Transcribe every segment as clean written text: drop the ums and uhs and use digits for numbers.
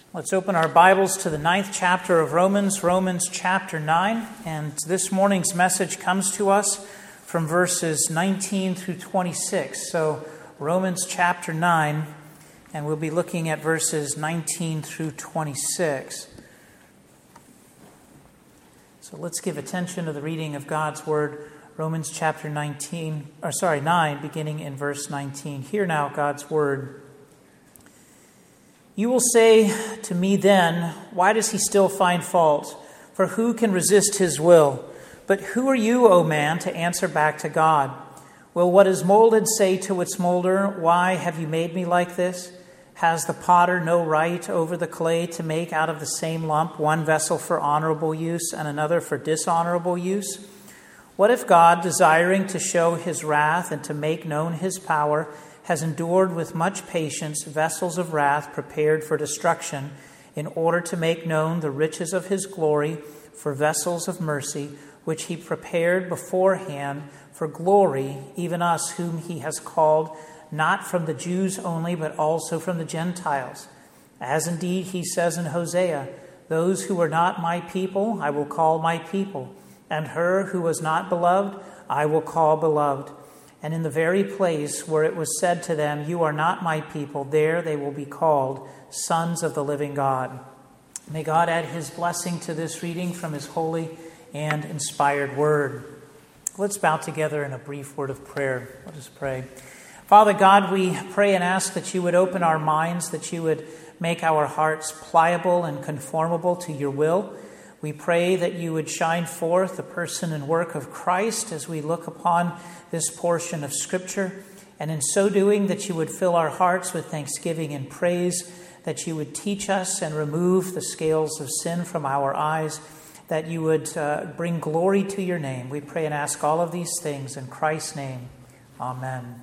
Let's open our Bibles to the 9th chapter of Romans, Romans chapter 9. And this morning's message comes to us from verses 19 through 26. So Romans chapter 9, and we'll be looking at verses 19 through 26. So let's give attention to the reading of God's Word. Romans chapter 9, beginning in verse 19. Hear now God's Word. You will say to me then, why does he still find fault? For who can resist his will? But who are you, O man, to answer back to God? Will what is molded say to its molder, why have you made me like this? Has the potter no right over the clay to make out of the same lump one vessel for honorable use and another for dishonorable use? What if God, desiring to show his wrath and to make known his power, has endured with much patience vessels of wrath prepared for destruction, in order to make known the riches of his glory for vessels of mercy, which he prepared beforehand for glory, even us whom he has called, not from the Jews only, but also from the Gentiles. As indeed he says in Hosea, those who are not my people, I will call my people, and her who was not beloved, I will call beloved. And in the very place where it was said to them, you are not my people, there they will be called sons of the living God. May God add his blessing to this reading from his holy and inspired word. Let's bow together in a brief word of prayer. Let us pray. Father God, we pray and ask that you would open our minds, that you would make our hearts pliable and conformable to your will. We pray that you would shine forth the person and work of Christ as we look upon this portion of Scripture, and in so doing that you would fill our hearts with thanksgiving and praise, that you would teach us and remove the scales of sin from our eyes, that you would bring glory to your name. We pray and ask all of these things in Christ's name. Amen.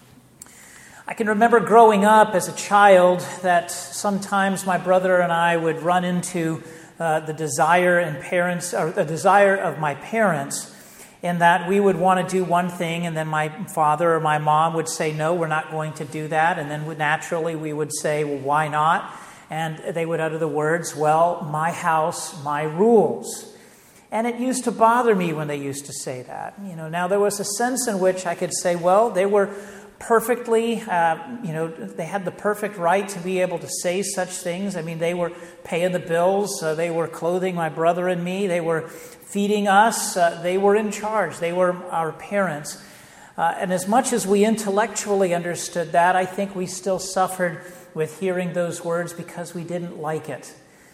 I can remember growing up as a child that sometimes my brother and I would run into the desire of my parents, in that we would want to do one thing, and then my father or my mom would say, no, we're not going to do that. And then naturally we would say, well, why not? And they would utter the words, well, my house, my rules. And it used to bother me when they used to say that. Now there was a sense in which I could say, well, they were perfectly, they had the perfect right to be able to say such things. I mean, they were paying the bills. They were clothing my brother and me. They were feeding us. They were in charge. They were our parents. And as much as we intellectually understood that, I think we still suffered with hearing those words because we didn't like it.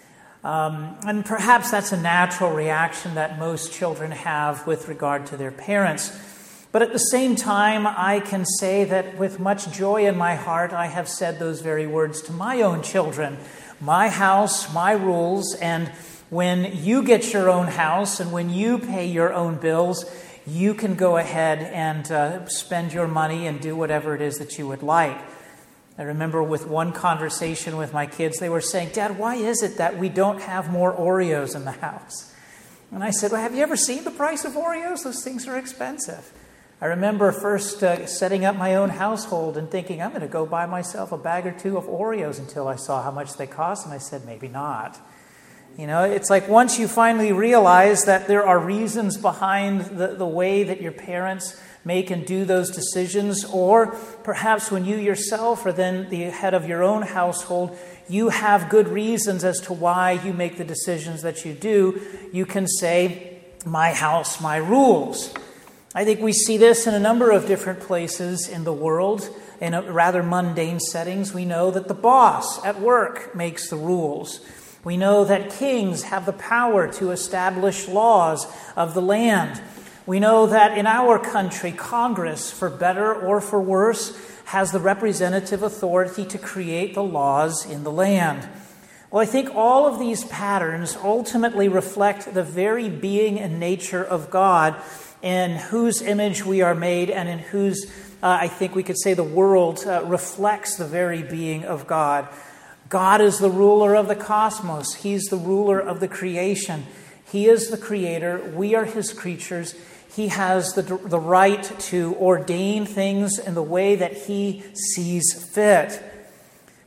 And perhaps that's a natural reaction that most children have with regard to their parents. But at the same time, I can say that with much joy in my heart, I have said those very words to my own children. My house, my rules, and when you get your own house and when you pay your own bills, you can go ahead and spend your money and do whatever it is that you would like. I remember with one conversation with my kids, they were saying, Dad, why is it that we don't have more Oreos in the house? And I said, well, have you ever seen the price of Oreos? Those things are expensive. I remember first setting up my own household and thinking, I'm going to go buy myself a bag or two of Oreos until I saw how much they cost. And I said, maybe not. It's like once you finally realize that there are reasons behind the way that your parents make and do those decisions, or perhaps when you yourself are then the head of your own household, you have good reasons as to why you make the decisions that you do, you can say, my house, my rules. I think we see this in a number of different places in the world. In rather mundane settings, we know that the boss at work makes the rules. We know that kings have the power to establish laws of the land. We know that in our country, Congress, for better or for worse, has the representative authority to create the laws in the land. Well, I think all of these patterns ultimately reflect the very being and nature of God, in whose image we are made, and in whose, I think we could say, the world reflects the very being of God. God is the ruler of the cosmos. He's the ruler of the creation. He is the creator. We are his creatures. He has the right to ordain things in the way that he sees fit.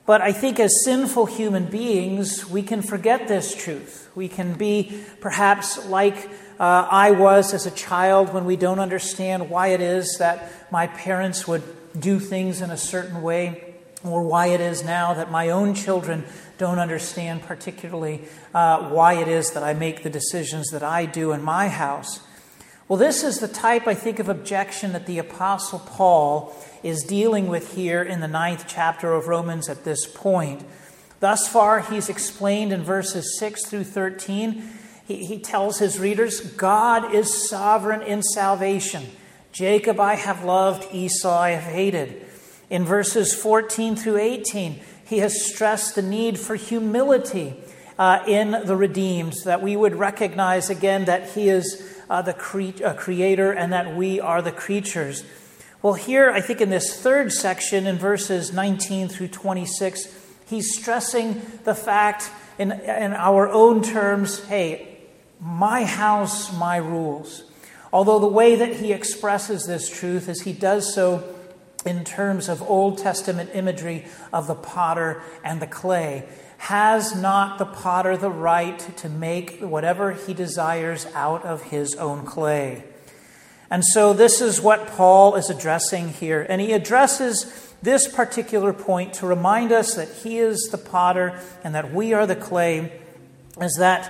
But I think as sinful human beings, we can forget this truth. We can be perhaps like I was as a child when we don't understand why it is that my parents would do things in a certain way, or why it is now that my own children don't understand particularly why it is that I make the decisions that I do in my house. Well, this is the type, I think, of objection that the Apostle Paul is dealing with here in the 9th chapter of Romans at this point. Thus far, he's explained in verses 6 through 13. He tells his readers, God is sovereign in salvation. Jacob I have loved, Esau I have hated. In verses 14 through 18, he has stressed the need for humility in the redeemed, that we would recognize again that he is the creator and that we are the creatures. Well, here, I think in this third section, in verses 19 through 26, he's stressing the fact in our own terms, hey, my house, my rules. Although the way that he expresses this truth is he does so in terms of Old Testament imagery of the potter and the clay. Has not the potter the right to make whatever he desires out of his own clay? And so this is what Paul is addressing here. And he addresses this particular point to remind us that he is the potter and that we are the clay, is that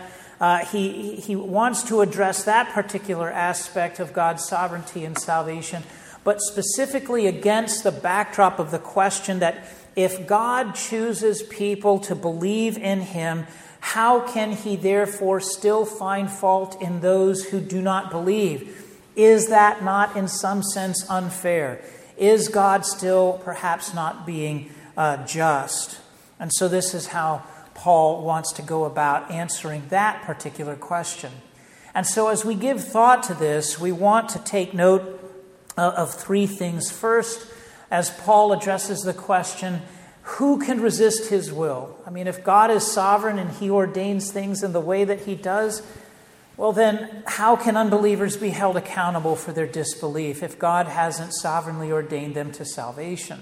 he wants to address that particular aspect of God's sovereignty and salvation, but specifically against the backdrop of the question that if God chooses people to believe in him, how can he therefore still find fault in those who do not believe? Is that not in some sense unfair? Is God still perhaps not being just? And so this is how Paul wants to go about answering that particular question. And so as we give thought to this, we want to take note of three things. First, as Paul addresses the question, who can resist his will? I mean, if God is sovereign and he ordains things in the way that he does, well then, how can unbelievers be held accountable for their disbelief if God hasn't sovereignly ordained them to salvation?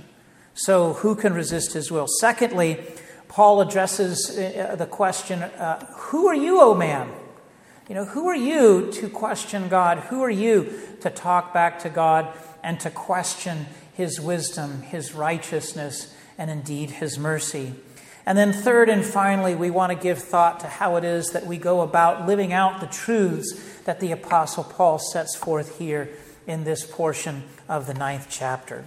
So who can resist his will? Secondly, Paul addresses the question, who are you, O man? You know, who are you to question God? Who are you to talk back to God and to question his wisdom, his righteousness, and indeed his mercy? And then third and finally, we want to give thought to how it is that we go about living out the truths that the Apostle Paul sets forth here in this portion of the 9th chapter.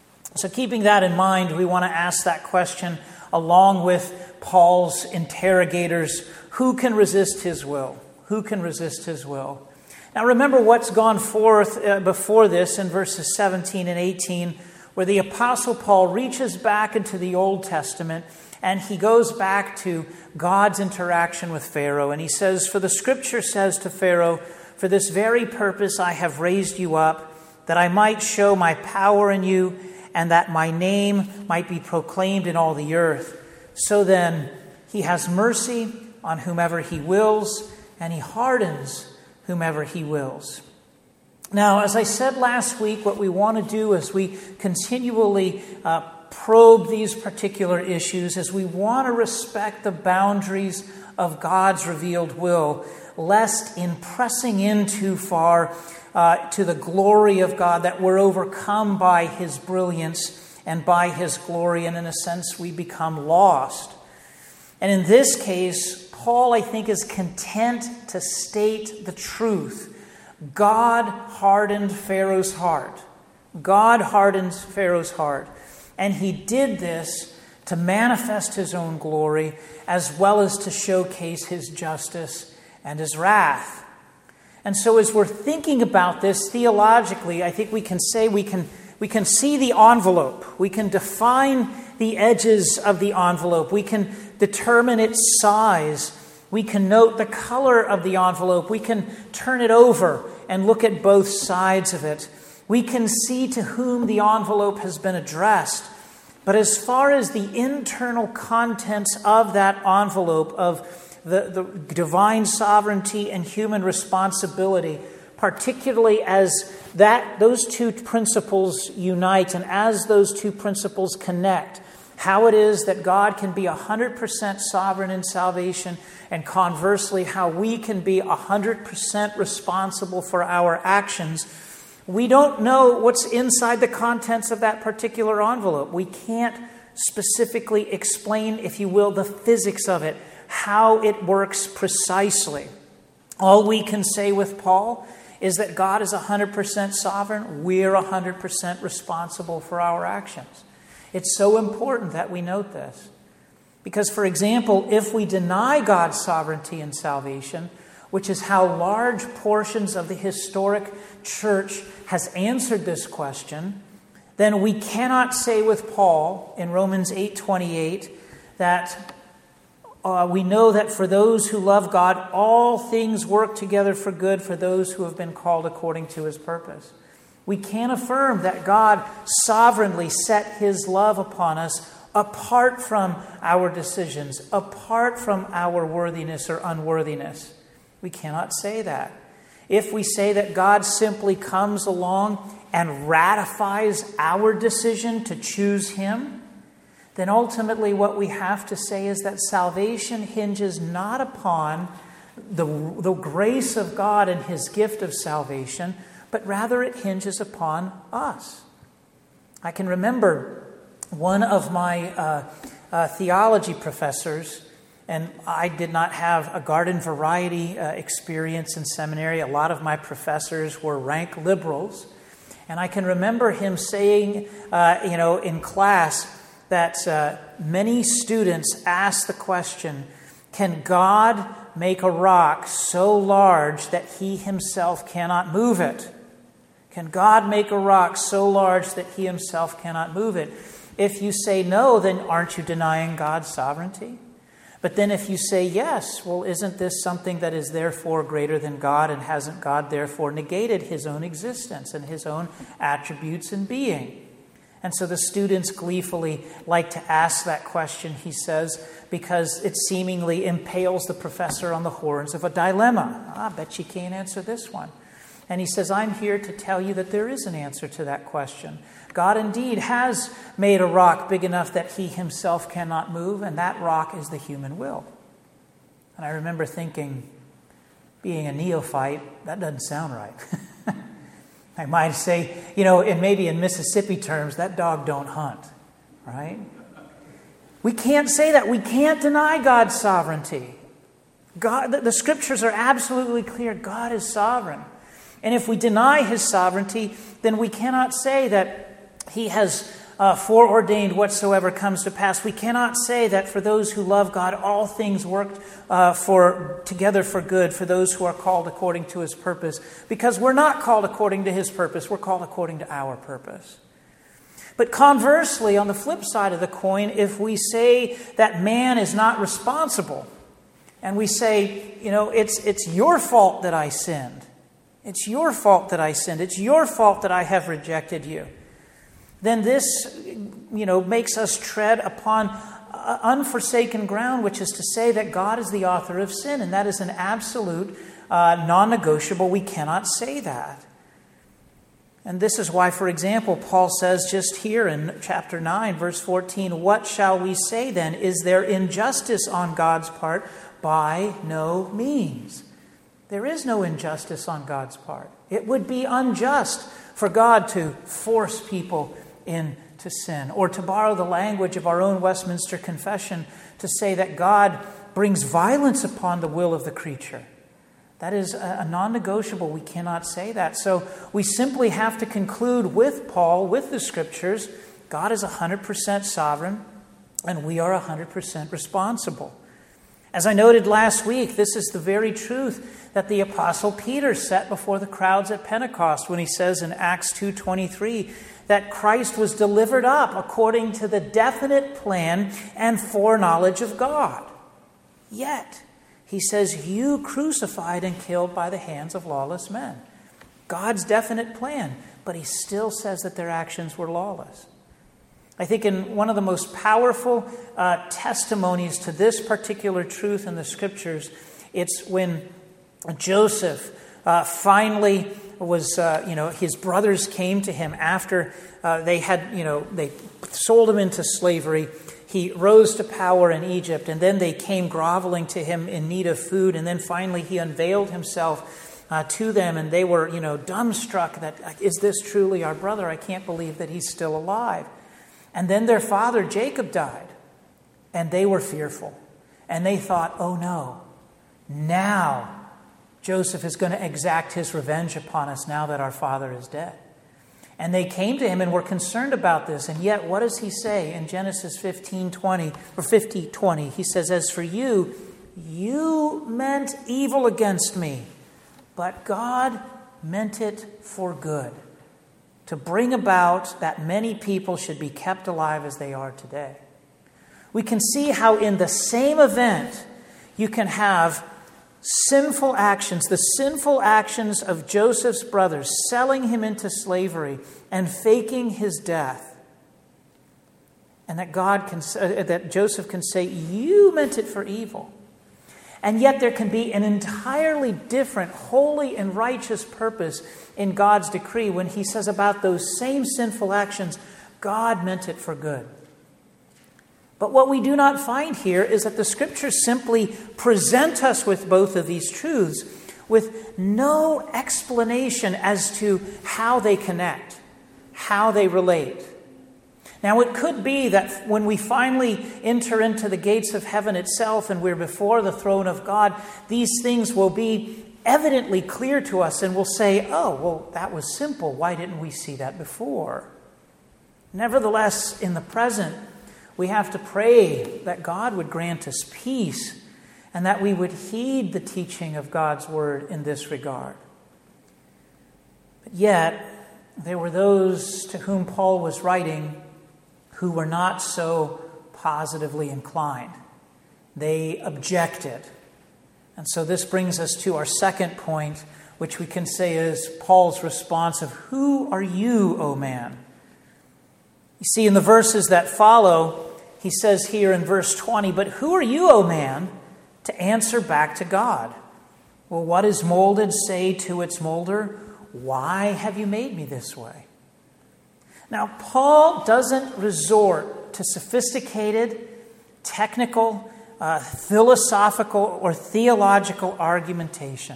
So keeping that in mind, we want to ask that question along with Paul's interrogators, who can resist his will? Who can resist his will? Now remember what's gone forth before this in verses 17 and 18, where the Apostle Paul reaches back into the Old Testament and he goes back to God's interaction with Pharaoh. And he says, for the scripture says to Pharaoh, for this very purpose I have raised you up, that I might show my power in you, and that my name might be proclaimed in all the earth. So then, he has mercy on whomever he wills, and he hardens whomever he wills. Now, as I said last week, what we want to do as we continually probe these particular issues is we want to respect the boundaries of God's revealed will, lest in pressing in too far to the glory of God that we're overcome by his brilliance and by his glory, and in a sense we become lost. And in this case, Paul, I think, is content to state the truth. God hardened Pharaoh's heart. God hardened Pharaoh's heart. And he did this to manifest his own glory as well as to showcase his justice and his wrath. And so as we're thinking about this theologically, I think we can say we can see the envelope. We can define the edges of the envelope. We can determine its size. We can note the color of the envelope. We can turn it over and look at both sides of it. We can see to whom the envelope has been addressed. But as far as the internal contents of that envelope, of the divine sovereignty and human responsibility, particularly as those two principles unite and as those two principles connect, how it is that God can be 100% sovereign in salvation, and conversely, how we can be 100% responsible for our actions. We don't know what's inside the contents of that particular envelope. We can't specifically explain, if you will, the physics of it, how it works precisely. All we can say with Paul is that God is 100% sovereign. We're 100% responsible for our actions. It's so important that we note this. Because, for example, if we deny God's sovereignty in salvation, which is how large portions of the historic church has answered this question, then we cannot say with Paul in Romans 8:28 that we know that for those who love God, all things work together for good for those who have been called according to his purpose. We can affirm that God sovereignly set his love upon us apart from our decisions, apart from our worthiness or unworthiness. We cannot say that. If we say that God simply comes along and ratifies our decision to choose him, then ultimately what we have to say is that salvation hinges not upon the grace of God and his gift of salvation, but rather it hinges upon us. I can remember one of my theology professors, and I did not have a garden variety experience in seminary. A lot of my professors were rank liberals. And I can remember him saying, in class, that many students ask the question, can God make a rock so large that he himself cannot move it? Can God make a rock so large that he himself cannot move it? If you say no, then aren't you denying God's sovereignty? But then if you say yes, well, isn't this something that is therefore greater than God, and hasn't God therefore negated his own existence and his own attributes and being? And so the students gleefully like to ask that question, he says, because it seemingly impales the professor on the horns of a dilemma. I bet you can't answer this one. And he says, I'm here to tell you that there is an answer to that question. God indeed has made a rock big enough that he himself cannot move, and that rock is the human will. And I remember thinking, being a neophyte, that doesn't sound right. I might say, and maybe in Mississippi terms, that dog don't hunt, right? We can't say that. We can't deny God's sovereignty. The scriptures are absolutely clear. God is sovereign. And if we deny his sovereignty, then we cannot say that he has foreordained whatsoever comes to pass. We cannot say that for those who love God, all things work together for good for those who are called according to his purpose. Because we're not called according to his purpose. We're called according to our purpose. But conversely, on the flip side of the coin, if we say that man is not responsible, and we say, it's your fault that I sinned. It's your fault that I sinned. It's your fault that I have rejected you. Then this, makes us tread upon unforsaken ground, which is to say that God is the author of sin. And that is an absolute non-negotiable. We cannot say that. And this is why, for example, Paul says just here in chapter 9, verse 14, what shall we say then? Is there injustice on God's part? By no means. There is no injustice on God's part. It would be unjust for God to force people into sin, or to borrow the language of our own Westminster Confession to say that God brings violence upon the will of the creature. That is a non-negotiable. We cannot say that. So we simply have to conclude with Paul, with the scriptures, God is 100% sovereign and we are 100% responsible. As I noted last week, this is the very truth that the Apostle Peter set before the crowds at Pentecost when he says in Acts 2:23 that Christ was delivered up according to the definite plan and foreknowledge of God. Yet, he says, you crucified and killed by the hands of lawless men. God's definite plan, but he still says that their actions were lawless. I think in one of the most powerful testimonies to this particular truth in the scriptures, it's when Joseph finally was, his brothers came to him after they had, they sold him into slavery. he rose to power in Egypt, and then they came groveling to him in need of food, and then finally he unveiled himself to them, and they were, dumbstruck that, is this truly our brother? I can't believe that he's still alive. And then their father Jacob died, and they were fearful. And they thought, oh no, now Joseph is going to exact his revenge upon us now that our father is dead. And they came to him and were concerned about this. And yet, what does he say in Genesis 50:20? He says, as for you, you meant evil against me, but God meant it for good, to bring about that many people should be kept alive as they are today. We can see how in the same event you can have sinful actions, the sinful actions of Joseph's brothers, selling him into slavery and faking his death. And that Joseph can say, you meant it for evil. And yet there can be an entirely different, holy and righteous purpose in God's decree when he says about those same sinful actions, God meant it for good. But what we do not find here is that the Scriptures simply present us with both of these truths with no explanation as to how they connect, how they relate. Now, it could be that when we finally enter into the gates of heaven itself and we're before the throne of God, these things will be evidently clear to us and we'll say, oh, well, that was simple. Why didn't we see that before? Nevertheless, in the present, we have to pray that God would grant us peace and that we would heed the teaching of God's word in this regard. But yet, there were those to whom Paul was writing who were not so positively inclined. They objected. And so this brings us to our second point, which we can say is Paul's response of, who are you, O man? You see, in the verses that follow, he says here in verse 20, but who are you, O man, to answer back to God? Will what is molded say to its molder, why have you made me this way? Now, Paul doesn't resort to sophisticated, technical, philosophical, or theological argumentation.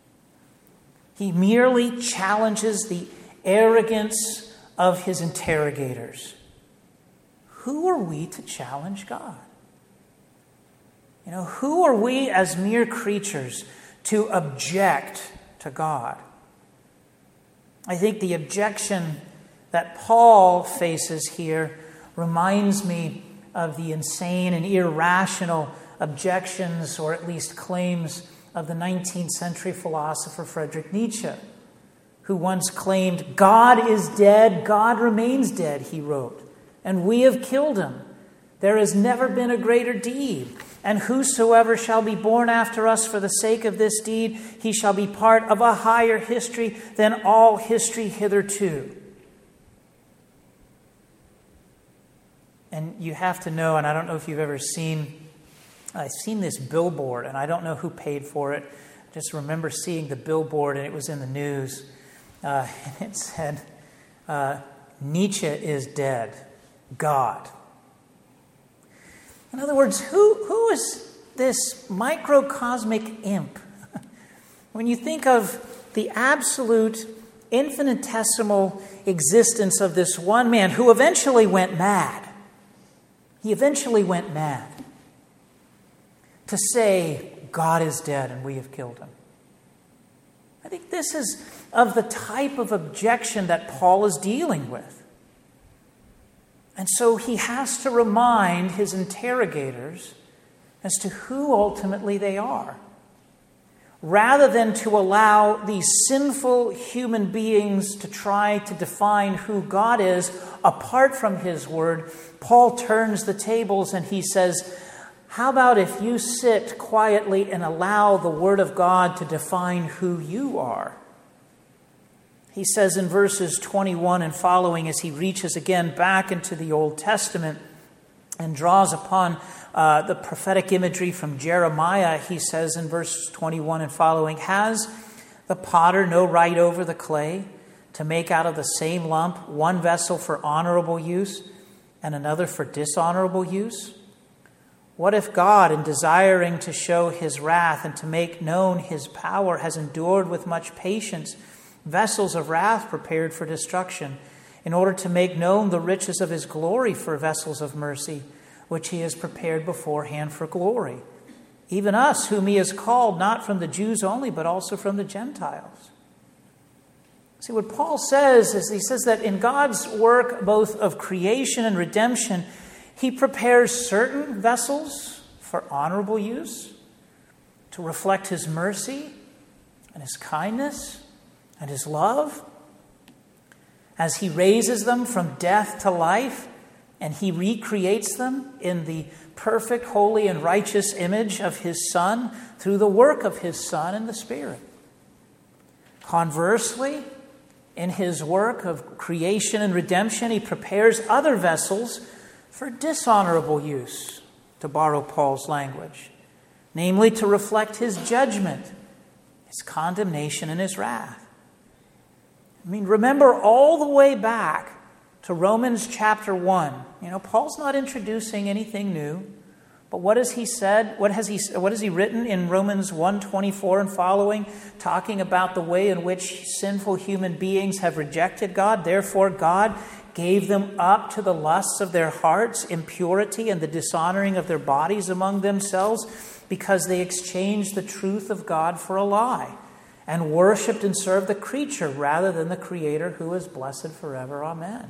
He merely challenges the arrogance of his interrogators. Who are we to challenge God? Who are we as mere creatures to object to God? I think the objection that Paul faces here reminds me of the insane and irrational objections, or at least claims, of the 19th century philosopher Friedrich Nietzsche, who once claimed, God is dead, God remains dead, he wrote, and we have killed him. There has never been a greater deed. And whosoever shall be born after us for the sake of this deed, he shall be part of a higher history than all history hitherto. And you have to know, and I don't know if you've ever seen, I've seen this billboard, and I don't know who paid for it. I just remember seeing the billboard, and it was in the news. And it said, Nietzsche is dead. God. In other words, who is this microcosmic imp? When you think of the absolute infinitesimal existence of this one man who eventually went mad. He eventually went mad to say, God is dead and we have killed him. I think this is of the type of objection that Paul is dealing with. And so he has to remind his interrogators as to who ultimately they are. Rather than to allow these sinful human beings to try to define who God is apart from his word, Paul turns the tables and he says, how about if you sit quietly and allow the word of God to define who you are? He says in verses 21 and following, as he reaches again back into the Old Testament and draws upon the prophetic imagery from Jeremiah, he says in verse 21 and following, has the potter no right over the clay to make out of the same lump one vessel for honorable use and another for dishonorable use? What if God, in desiring to show his wrath and to make known his power, has endured with much patience vessels of wrath prepared for destruction, in order to make known the riches of his glory for vessels of mercy, which he has prepared beforehand for glory? Even us, whom he has called, not from the Jews only, but also from the Gentiles. See, what Paul says is, he says that in God's work, both of creation and redemption, he prepares certain vessels for honorable use, to reflect his mercy and his kindness and his love, as he raises them from death to life, and he recreates them in the perfect, holy, and righteous image of his Son through the work of his Son and the Spirit. Conversely, in his work of creation and redemption, he prepares other vessels for dishonorable use, to borrow Paul's language, namely to reflect his judgment, his condemnation, and his wrath. I mean, remember all the way back to Romans chapter 1. Paul's not introducing anything new, but what has he said? What has he written in Romans 1:24 and following, talking about the way in which sinful human beings have rejected God? Therefore, God gave them up to the lusts of their hearts, impurity, and the dishonoring of their bodies among themselves, because they exchanged the truth of God for a lie, and worshipped and served the creature rather than the Creator, who is blessed forever. Amen.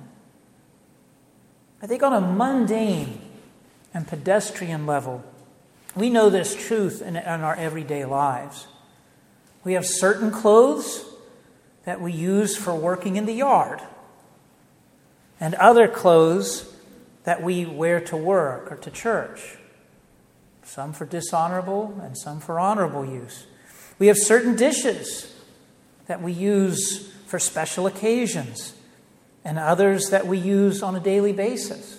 I think on a mundane and pedestrian level, we know this truth in our everyday lives. We have certain clothes that we use for working in the yard, and other clothes that we wear to work or to church, some for dishonorable and some for honorable use. We have certain dishes that we use for special occasions, and others that we use on a daily basis.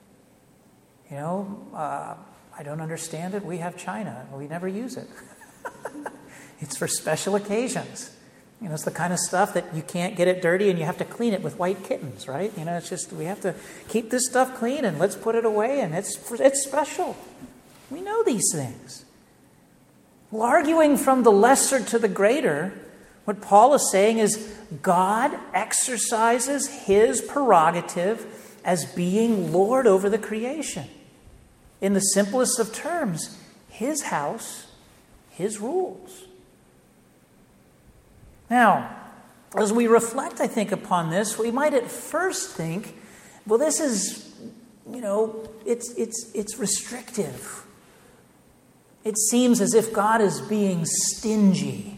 I don't understand it. We have china. We never use it. It's for special occasions. It's the kind of stuff that you can't get it dirty and you have to clean it with white kittens, right? It's just, we have to keep this stuff clean and let's put it away, and it's special. We know these things. Well, arguing from the lesser to the greater, what Paul is saying is God exercises his prerogative as being Lord over the creation. In the simplest of terms, his house, his rules. Now, as we reflect, I think, upon this, we might at first think, well, this is, it's restrictive. It seems as if God is being stingy.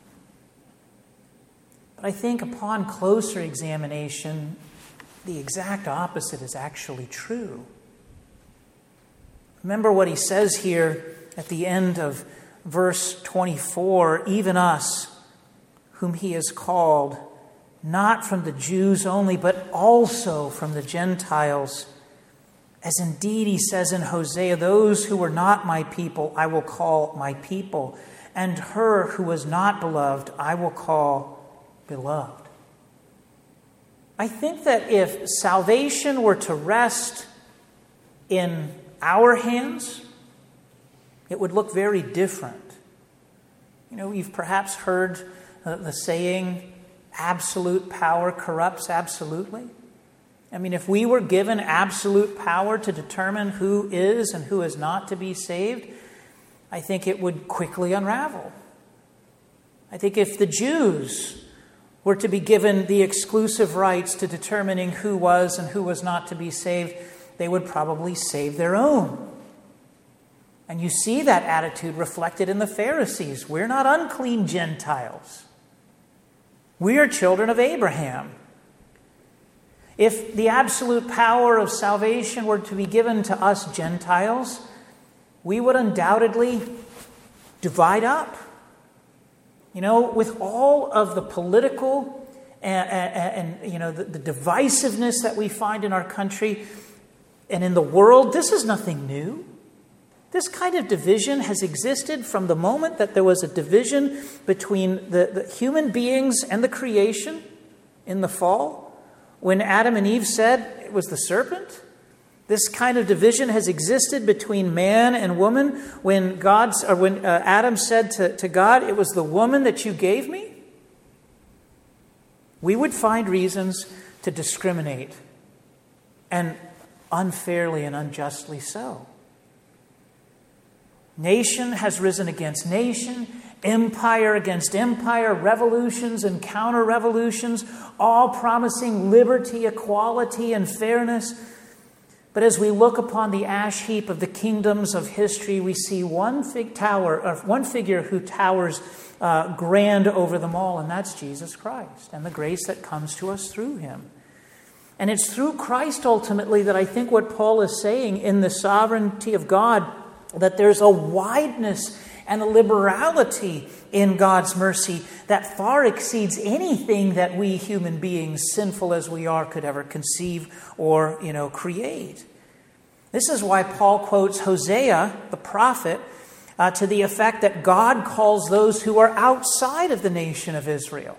But I think upon closer examination, the exact opposite is actually true. Remember what he says here at the end of verse 24, even us, whom he has called, not from the Jews only, but also from the Gentiles. As indeed he says in Hosea, those who were not my people, I will call my people, and her who was not beloved, I will call beloved. I think that if salvation were to rest in our hands, it would look very different. You've perhaps heard the saying, absolute power corrupts absolutely. I mean, if we were given absolute power to determine who is and who is not to be saved, I think it would quickly unravel. I think if the Jews were to be given the exclusive rights to determining who was and who was not to be saved, they would probably save their own. And you see that attitude reflected in the Pharisees. We're not unclean Gentiles. We are children of Abraham. If the absolute power of salvation were to be given to us Gentiles, we would undoubtedly divide up. With all of the political and the divisiveness that we find in our country and in the world, this is nothing new. This kind of division has existed from the moment that there was a division between the human beings and the creation in the fall. When Adam and Eve said it was the serpent, This kind of division has existed between man and woman when Adam said to God, "It was the woman that you gave me." We would find reasons to discriminate, and unfairly and unjustly so. Nation has risen against nation, empire against empire, revolutions and counter-revolutions, all promising liberty, equality, and fairness. But as we look upon the ash heap of the kingdoms of history, we see one figure who towers grand over them all, and that's Jesus Christ and the grace that comes to us through him. And it's through Christ ultimately that I think what Paul is saying in the sovereignty of God, that there's a wideness and a liberality in God's mercy that far exceeds anything that we human beings, sinful as we are, could ever conceive or, create. This is why Paul quotes Hosea, the prophet, to the effect that God calls those who are outside of the nation of Israel.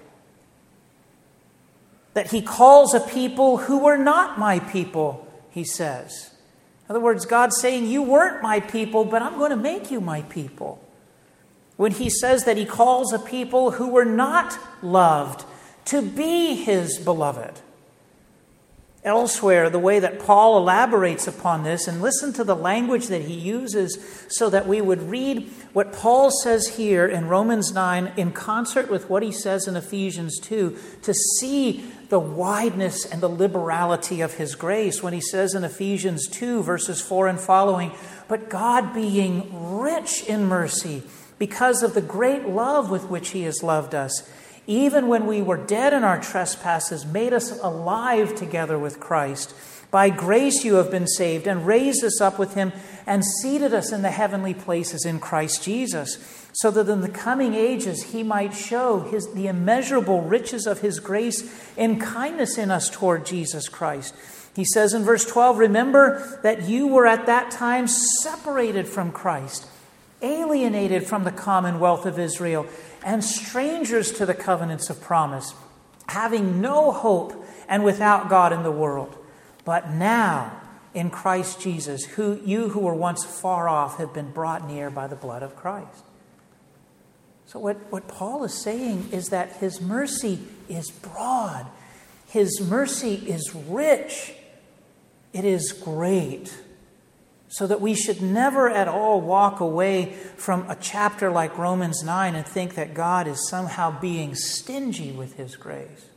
That he calls a people who were not my people, he says. In other words, God's saying, you weren't my people, but I'm going to make you my people. When he says that he calls a people who were not loved to be his beloved. Elsewhere, the way that Paul elaborates upon this, and listen to the language that he uses so that we would read what Paul says here in Romans 9 in concert with what he says in Ephesians 2 to see the wideness and the liberality of his grace when he says in Ephesians 2 verses 4 and following, "But God being rich in mercy, because of the great love with which he has loved us, even when we were dead in our trespasses, made us alive together with Christ. By grace you have been saved, and raised us up with him, and seated us in the heavenly places in Christ Jesus, so that in the coming ages he might show the immeasurable riches of his grace in kindness in us toward Jesus Christ." He says in verse 12, "Remember that you were at that time separated from Christ, alienated from the commonwealth of Israel, and strangers to the covenants of promise, having no hope and without God in the world. But now, in Christ Jesus, you who were once far off have been brought near by the blood of Christ." So what Paul is saying is that his mercy is broad. His mercy is rich. It is great. So that we should never at all walk away from a chapter like Romans 9 and think that God is somehow being stingy with his grace.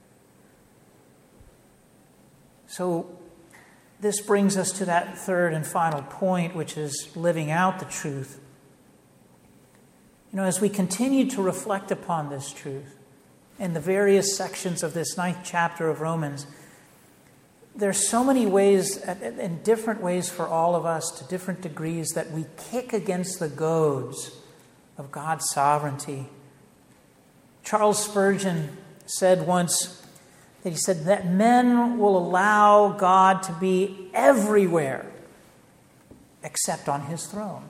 So this brings us to that third and final point, which is living out the truth. As we continue to reflect upon this truth in the various sections of this 9th chapter of Romans, there's so many ways, in different ways for all of us, to different degrees, that we kick against the goads of God's sovereignty. Charles Spurgeon said once that men will allow God to be everywhere except on his throne.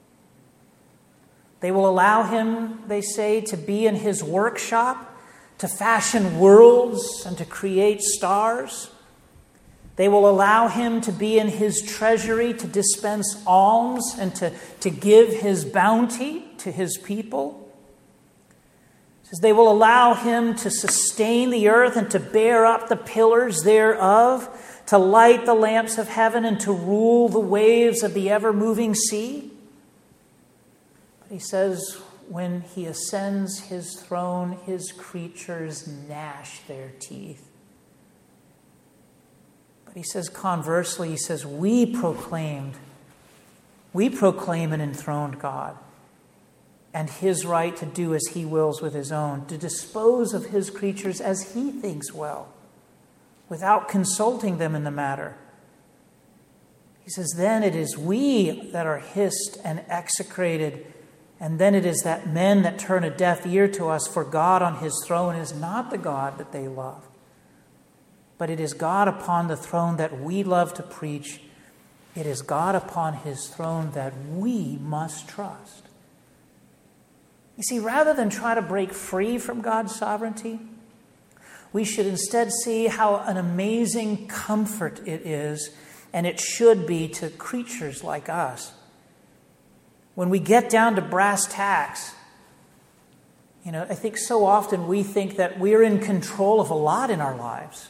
They will allow him, they say, to be in his workshop, to fashion worlds and to create stars. They will allow him to be in his treasury, to dispense alms and to give his bounty to his people. It says they will allow him to sustain the earth and to bear up the pillars thereof, to light the lamps of heaven and to rule the waves of the ever-moving sea. But he says when he ascends his throne, his creatures gnash their teeth. He says, conversely, he says, we proclaim an enthroned God and his right to do as he wills with his own, to dispose of his creatures as he thinks well, without consulting them in the matter. He says, then it is we that are hissed and execrated, and then it is that men that turn a deaf ear to us, for God on his throne is not the God that they love. But it is God upon the throne that we love to preach. It is God upon his throne that we must trust. You see, rather than try to break free from God's sovereignty, we should instead see how an amazing comfort it is and it should be to creatures like us. When we get down to brass tacks, I think so often we think that we're in control of a lot in our lives.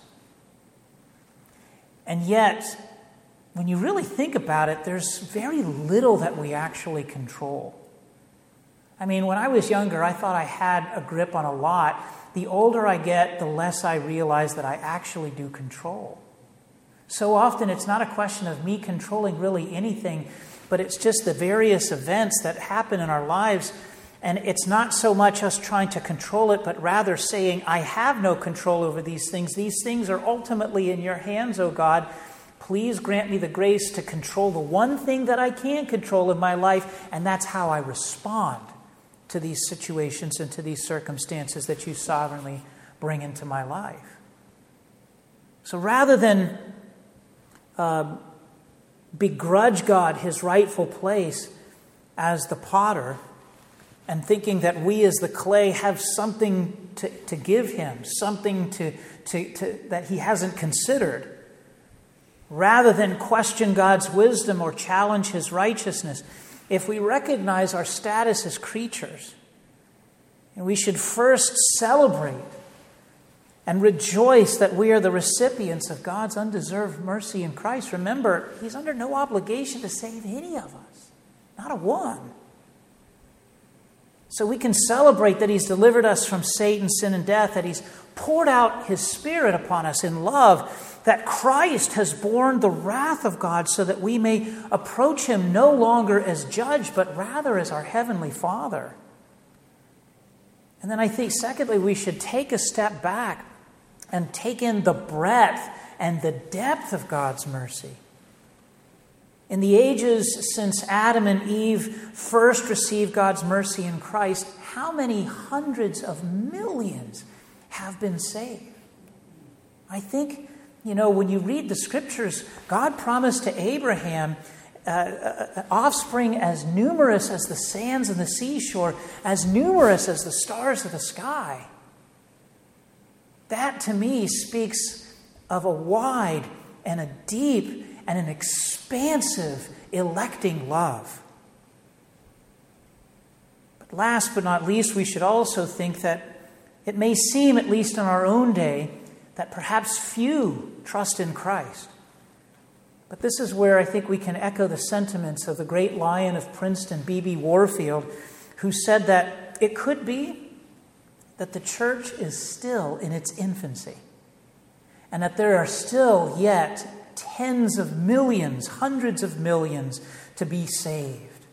And yet, when you really think about it, there's very little that we actually control. When I was younger, I thought I had a grip on a lot. The older I get, the less I realize that I actually do control. So often it's not a question of me controlling really anything, but it's just the various events that happen in our lives. And it's not so much us trying to control it, but rather saying, I have no control over these things. These things are ultimately in your hands, O God. Please grant me the grace to control the one thing that I can control in my life, and that's how I respond to these situations and to these circumstances that you sovereignly bring into my life. So rather than begrudge God his rightful place as the potter, and thinking that we as the clay have something to give him, something that he hasn't considered, rather than question God's wisdom or challenge his righteousness, if we recognize our status as creatures, and we should first celebrate and rejoice that we are the recipients of God's undeserved mercy in Christ. Remember, he's under no obligation to save any of us, not a one. So we can celebrate that he's delivered us from Satan, sin, and death, that he's poured out his Spirit upon us in love, that Christ has borne the wrath of God so that we may approach him no longer as judge, but rather as our heavenly Father. And then I think, secondly, we should take a step back and take in the breadth and the depth of God's mercy. In the ages since Adam and Eve first received God's mercy in Christ, how many hundreds of millions have been saved? I think, when you read the Scriptures, God promised to Abraham offspring as numerous as the sands of the seashore, as numerous as the stars of the sky. That, to me, speaks of a wide and a deep and an expansive electing love. But last but not least, we should also think that it may seem, at least in our own day, that perhaps few trust in Christ. But this is where I think we can echo the sentiments of the great lion of Princeton, B.B. Warfield, who said that it could be that the church is still in its infancy, and that there are still yet tens of millions, hundreds of millions to be saved.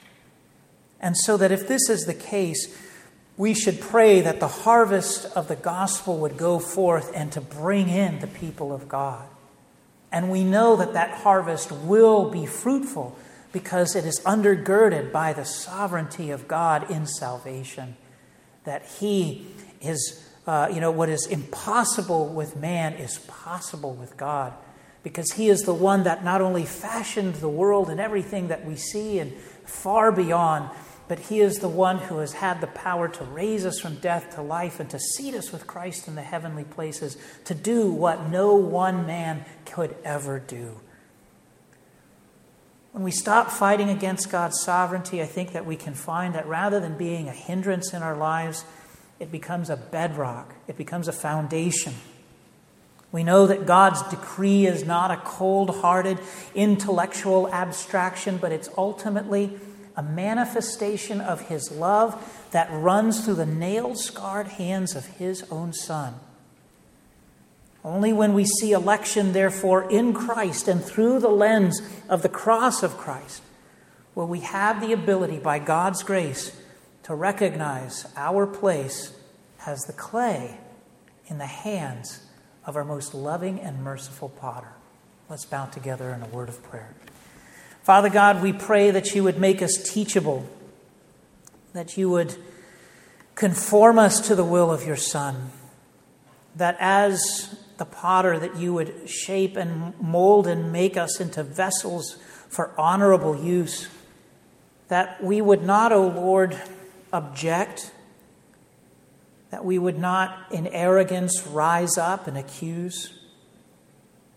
And so that if this is the case, we should pray that the harvest of the gospel would go forth and to bring in the people of God. And we know that that harvest will be fruitful because it is undergirded by the sovereignty of God in salvation. That he is, what is impossible with man is possible with God. Because he is the one that not only fashioned the world and everything that we see and far beyond, but he is the one who has had the power to raise us from death to life and to seat us with Christ in the heavenly places, to do what no one man could ever do. When we stop fighting against God's sovereignty, I think that we can find that rather than being a hindrance in our lives, it becomes a bedrock. It becomes a foundation. We know that God's decree is not a cold-hearted, intellectual abstraction, but it's ultimately a manifestation of his love that runs through the nail-scarred hands of his own Son. Only when we see election, therefore, in Christ and through the lens of the cross of Christ, will we have the ability, by God's grace, to recognize our place as the clay in the hands of our most loving and merciful potter. Let's bow together in a word of prayer. Father God, we pray that you would make us teachable, that you would conform us to the will of your Son, that as the potter, that you would shape and mold and make us into vessels for honorable use, that we would not, O Lord, object, that we would not in arrogance rise up and accuse,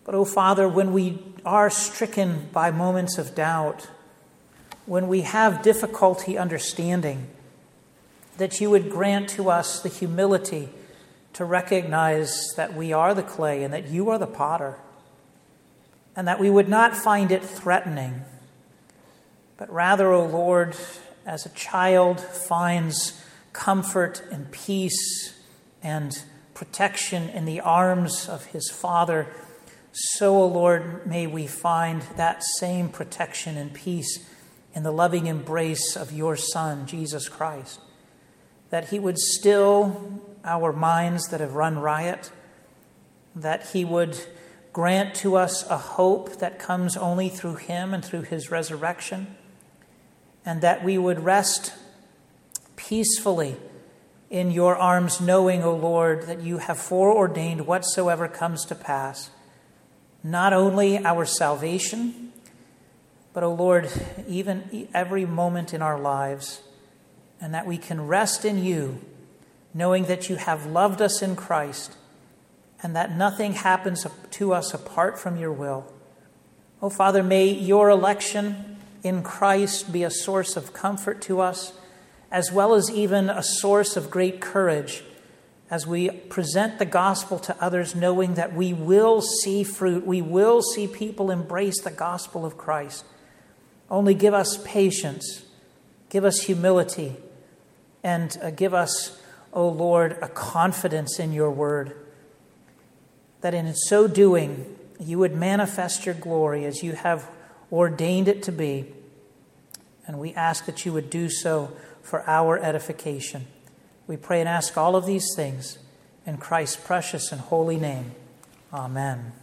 But, O Father, when we are stricken by moments of doubt, when we have difficulty understanding, that you would grant to us the humility to recognize that we are the clay and that you are the potter, and that we would not find it threatening, but rather, O Lord, as a child finds comfort and peace and protection in the arms of his Father, so, O Lord, may we find that same protection and peace in the loving embrace of your Son, Jesus Christ, that he would still our minds that have run riot, that he would grant to us a hope that comes only through him and through his resurrection, and that we would rest peacefully in your arms, knowing, O Lord, that you have foreordained whatsoever comes to pass, not only our salvation, but, O Lord, even every moment in our lives, and that we can rest in you, knowing that you have loved us in Christ, and that nothing happens to us apart from your will. Oh, Father, may your election in Christ be a source of comfort to us, as well as even a source of great courage as we present the gospel to others, knowing that we will see fruit, we will see people embrace the gospel of Christ. Only give us patience, give us humility, and give us, O Lord, a confidence in your word, that in so doing, you would manifest your glory as you have ordained it to be. And we ask that you would do so for our edification. We pray and ask all of these things in Christ's precious and holy name. Amen.